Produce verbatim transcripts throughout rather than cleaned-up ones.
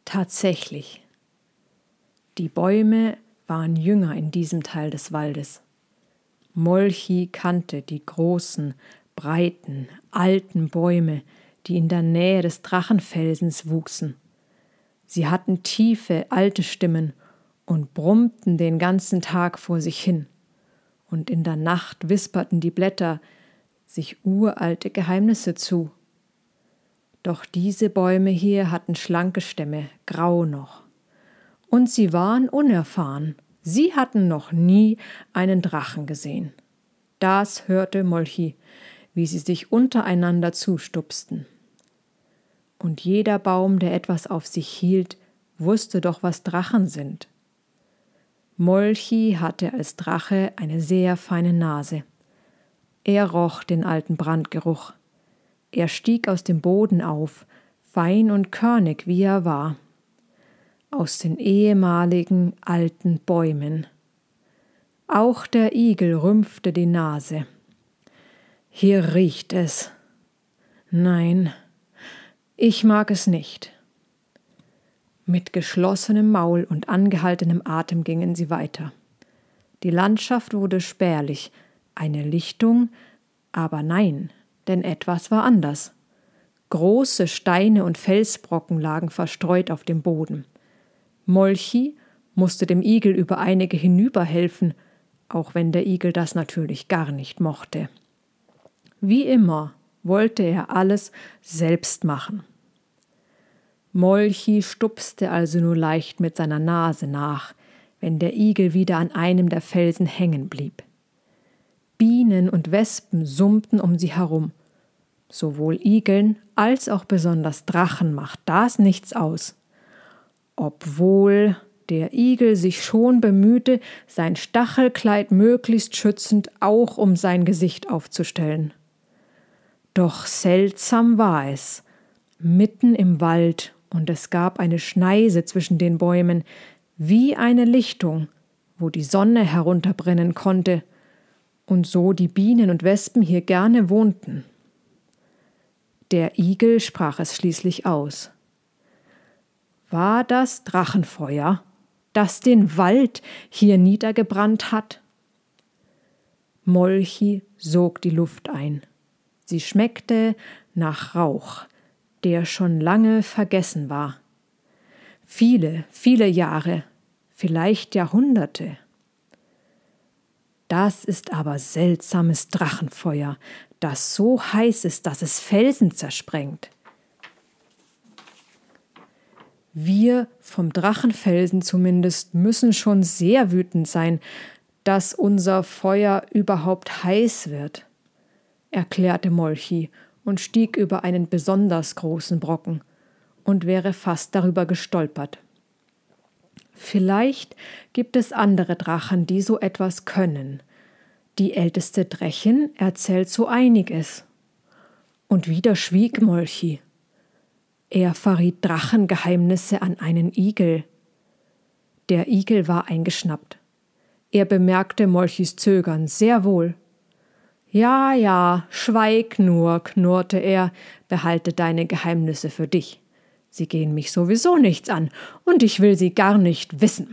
Tatsächlich, die Bäume waren jünger in diesem Teil des Waldes. Molchi kannte die großen, breiten, alten Bäume, die in der Nähe des Drachenfelsens wuchsen. Sie hatten tiefe, alte Stimmen und brummten den ganzen Tag vor sich hin. Und in der Nacht wisperten die Blätter sich uralte Geheimnisse zu. Doch diese Bäume hier hatten schlanke Stämme, grau noch. Und sie waren unerfahren. Sie hatten noch nie einen Drachen gesehen. Das hörte Molchi, wie sie sich untereinander zustupsten. Und jeder Baum, der etwas auf sich hielt, wusste doch, was Drachen sind. Molchi hatte als Drache eine sehr feine Nase. Er roch den alten Brandgeruch. Er stieg aus dem Boden auf, fein und körnig wie er war, aus den ehemaligen alten Bäumen. Auch der Igel rümpfte die Nase. Hier riecht es. Nein, ich mag es nicht. Mit geschlossenem Maul und angehaltenem Atem gingen sie weiter. Die Landschaft wurde spärlich, eine Lichtung, aber nein, denn etwas war anders. Große Steine und Felsbrocken lagen verstreut auf dem Boden. Molchi musste dem Igel über einige hinüberhelfen, auch wenn der Igel das natürlich gar nicht mochte. Wie immer wollte er alles selbst machen. Molchi stupste also nur leicht mit seiner Nase nach, wenn der Igel wieder an einem der Felsen hängen blieb. Bienen und Wespen summten um sie herum. Sowohl Igeln als auch besonders Drachen macht das nichts aus. Obwohl der Igel sich schon bemühte, sein Stachelkleid möglichst schützend auch um sein Gesicht aufzustellen. Doch seltsam war es, mitten im Wald, und es gab eine Schneise zwischen den Bäumen, wie eine Lichtung, wo die Sonne herunterbrennen konnte, und so die Bienen und Wespen hier gerne wohnten. Der Igel sprach es schließlich aus. War das Drachenfeuer, das den Wald hier niedergebrannt hat? Molchi sog die Luft ein. Sie schmeckte nach Rauch, der schon lange vergessen war. Viele, viele Jahre, vielleicht Jahrhunderte. Das ist aber seltsames Drachenfeuer, das so heiß ist, dass es Felsen zersprengt. Wir vom Drachenfelsen zumindest müssen schon sehr wütend sein, dass unser Feuer überhaupt heiß wird, erklärte Molchi und stieg über einen besonders großen Brocken und wäre fast darüber gestolpert. Vielleicht gibt es andere Drachen, die so etwas können. Die älteste Drechin erzählt so einiges. Und wieder schwieg Molchi. Er verriet Drachengeheimnisse an einen Igel. Der Igel war eingeschnappt. Er bemerkte Molchis Zögern sehr wohl. »Ja, ja, schweig nur«, knurrte er, »behalte deine Geheimnisse für dich. Sie gehen mich sowieso nichts an, und ich will sie gar nicht wissen.«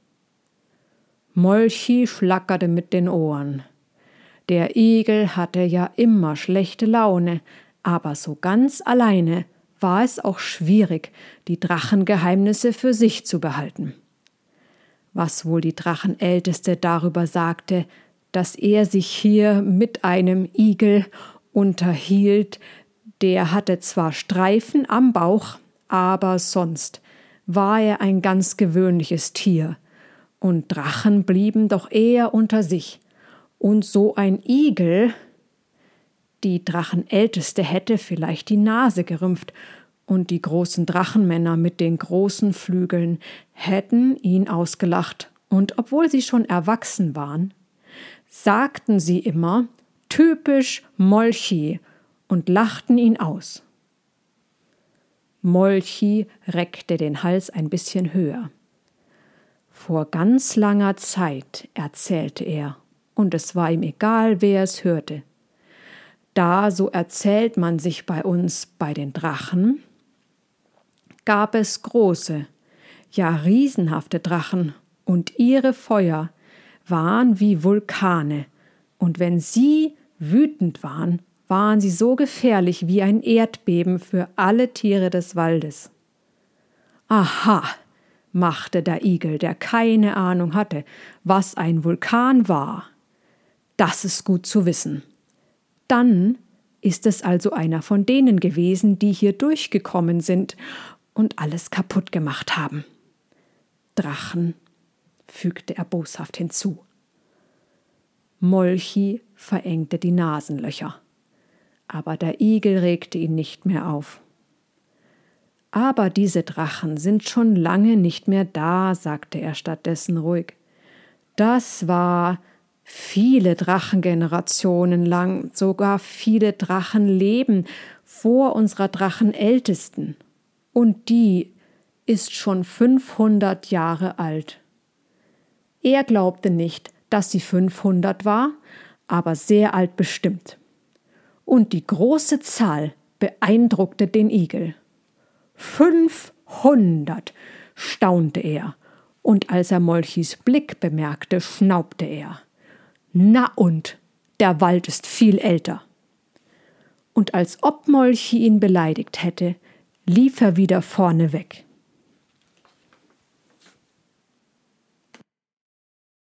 Molchi schlackerte mit den Ohren. Der Igel hatte ja immer schlechte Laune, aber so ganz alleine war es auch schwierig, die Drachengeheimnisse für sich zu behalten. Was wohl die Drachenälteste darüber sagte, dass er sich hier mit einem Igel unterhielt, der hatte zwar Streifen am Bauch, aber sonst war er ein ganz gewöhnliches Tier, und Drachen blieben doch eher unter sich, und so ein Igel, die Drachenälteste hätte vielleicht die Nase gerümpft, und die großen Drachenmänner mit den großen Flügeln hätten ihn ausgelacht, und obwohl sie schon erwachsen waren, sagten sie immer »typisch Molchi« und lachten ihn aus. Molchi reckte den Hals ein bisschen höher. Vor ganz langer Zeit, erzählte er, und es war ihm egal, wer es hörte. Da, so erzählt man sich bei uns, bei den Drachen, gab es große, ja riesenhafte Drachen, und ihre Feuer waren wie Vulkane, und wenn sie wütend waren, waren sie so gefährlich wie ein Erdbeben für alle Tiere des Waldes. Aha, machte der Igel, der keine Ahnung hatte, was ein Vulkan war. Das ist gut zu wissen. Dann ist es also einer von denen gewesen, die hier durchgekommen sind und alles kaputt gemacht haben. Drachen, fügte er boshaft hinzu. Molchi verengte die Nasenlöcher, aber der Igel regte ihn nicht mehr auf. Aber diese Drachen sind schon lange nicht mehr da, sagte er stattdessen ruhig. Das war viele Drachengenerationen lang, sogar viele Drachenleben vor unserer Drachenältesten. Und die ist schon fünfhundert Jahre alt. Er glaubte nicht, dass sie fünfhundert war, aber sehr alt bestimmt. Und die große Zahl beeindruckte den Igel. Fünfhundert, staunte er, und als er Molchis Blick bemerkte, schnaubte er. Na und, der Wald ist viel älter. Und als ob Molchi ihn beleidigt hätte, lief er wieder vorne weg.